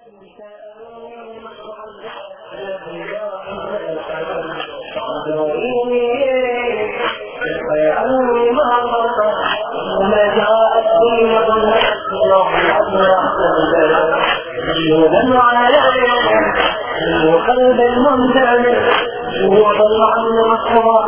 وقلب المنتمي وضل عنه مصر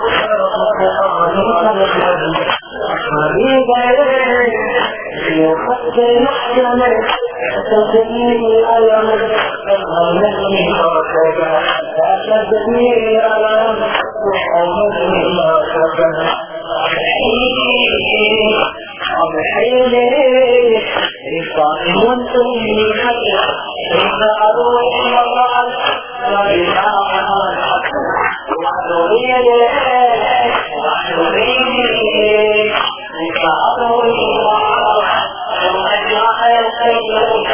حبيبي يخط المحكمة تسدني الألم تغمدني مرتبة تسدني الألم تغمدني مرتبة أضحيني صائم أمي حتى إذا أروح مرات لا إله وحضريني إذا أروح مرات ورجع يسير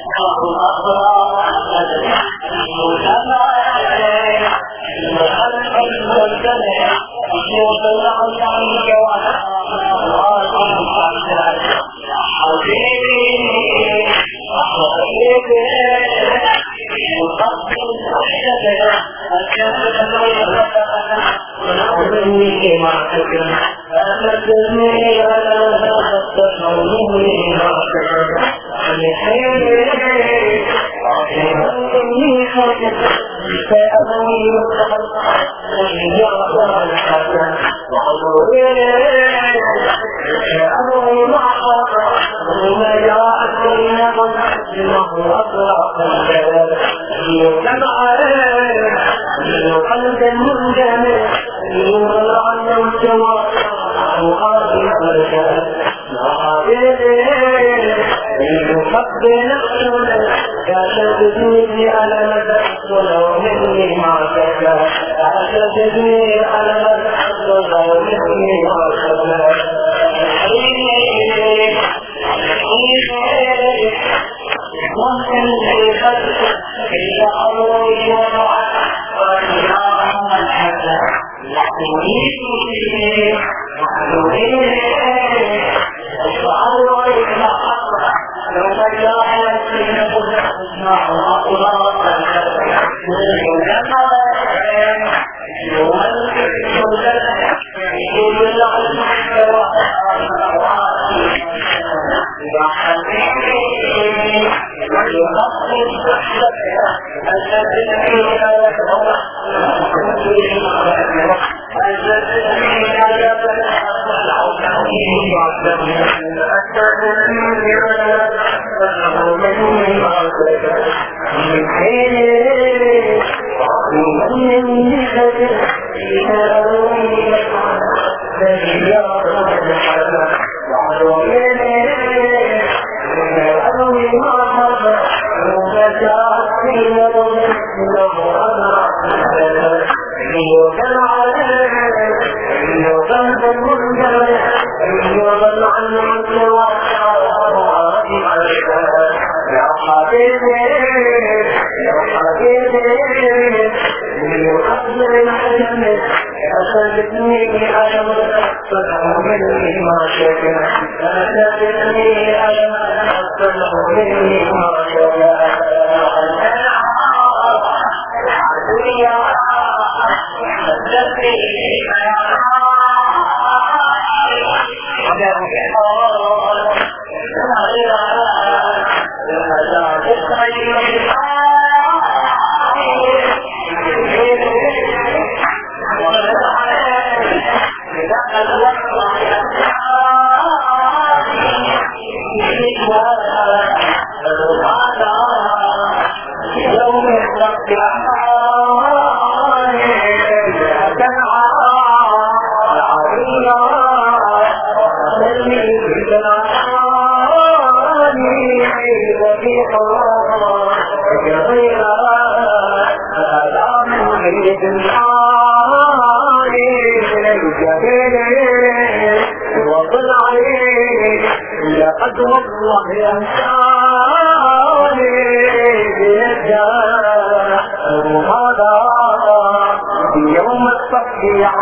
لقد والله أنساني بيجاه هذا يوم الصف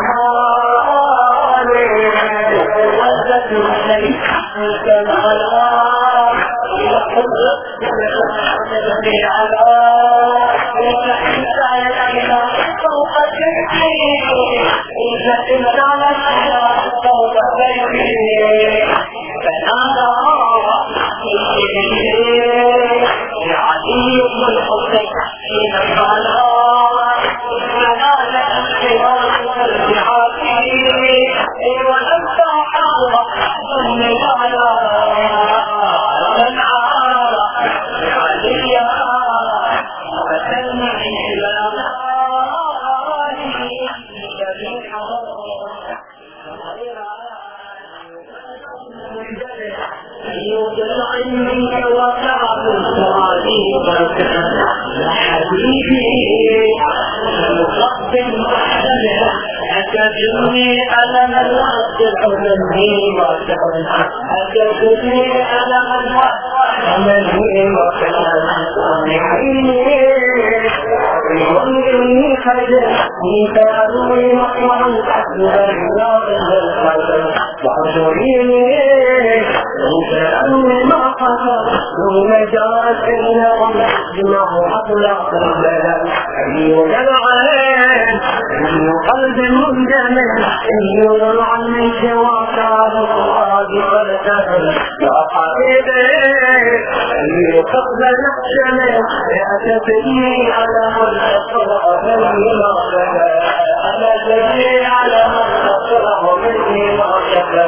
أعمالي وزت الليل كان على أتجني ألم الوقت الحزني أتجني ألم الوقت الحزني وإني خجلني فأروي مطمعا أكبر رياض الخلق وعشريني وكأني ما حصل ثم جاءت إنهم اجمعوا أطلق البلد أيون العين أي قلب منجمل أيون عنك وعشار الله فلتهل يا حبيبي أي قبل نحشمل أتبني على من أطلع مني ما شفا أتبني على من أطلع مني ما شفا